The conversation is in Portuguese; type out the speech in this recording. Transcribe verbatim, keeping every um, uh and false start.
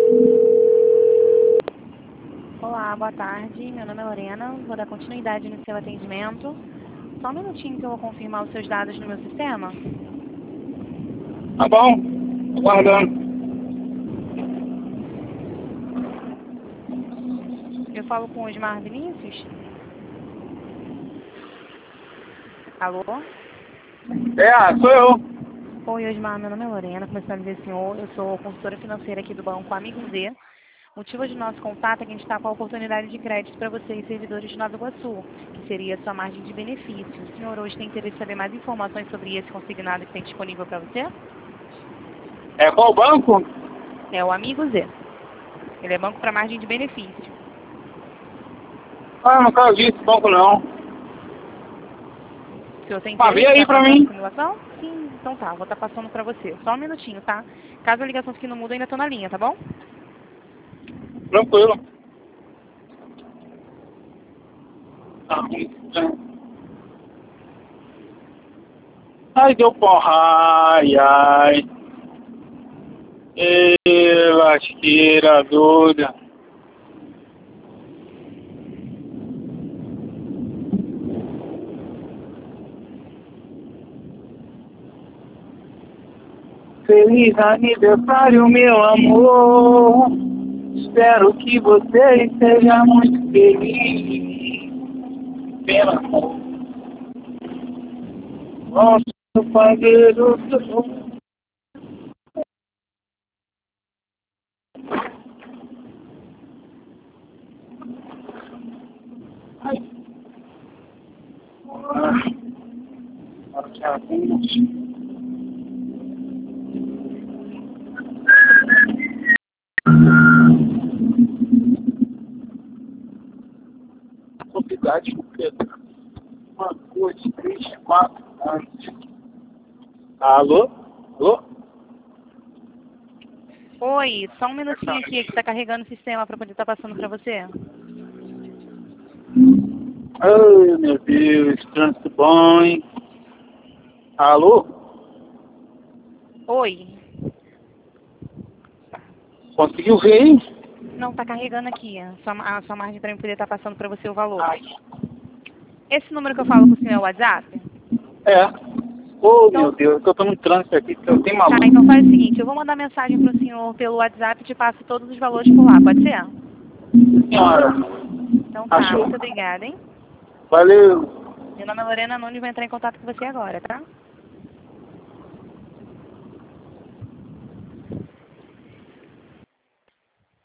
Olá, boa tarde. Meu nome é Lorena. Vou dar continuidade no seu atendimento. Só um minutinho que eu vou confirmar os seus dados no meu sistema. Tá bom, aguardando. Eu falo com o Osmar Vinícius. Alô? É, sou eu. Oi, Osmar. Meu nome é Lorena. Como está a dizer, senhor? Eu sou consultora financeira aqui do Banco Amigo Z. O motivo de nosso contato é que a gente está com a oportunidade de crédito para vocês, servidores de Nova Iguaçu, que seria a sua margem de benefício. O senhor hoje tem interesse em saber mais informações sobre esse consignado que tem disponível para você? É qual banco? É o Amigo Z. Ele é banco para margem de benefício. Ah, não quero ver esse banco não. Se você tem Ah, vê interesse aí para pra fazer uma mim. simulação? Sim, então tá, vou estar passando para você. Só um minutinho, tá? Caso a ligação fique no mudo, ainda estou na linha, tá bom? Tranquilo. Tá. Ai, deu porra, ai, ai. Ê, lasqueira doida. Feliz aniversário, meu amor. Espero que você esteja muito feliz. Pelo amor. Nosso padeiro do... Ai. Ah, que abuso. Novidade, Pedro. Uma, duas, três, quatro anos. Alô? Alô? Oi, só um minutinho aqui que está carregando o sistema para poder estar passando para você. Ai, meu Deus, trânsito bom, hein? Alô? Oi. Conseguiu ver, hein? Não, está carregando aqui a sua, a sua margem para eu poder estar passando para você o valor. Ai. Esse número que eu falo com o senhor é o WhatsApp? É. Oh, Então, meu Deus, eu tô no trânsito aqui, eu tenho tá, maluco. então faz o seguinte, eu vou mandar mensagem para o senhor pelo WhatsApp e te passo todos os valores por lá, pode ser? Senhora, Então tá, achou. muito obrigada, hein? Valeu. Meu nome é Lorena Nunes, vou entrar em contato com você agora, tá?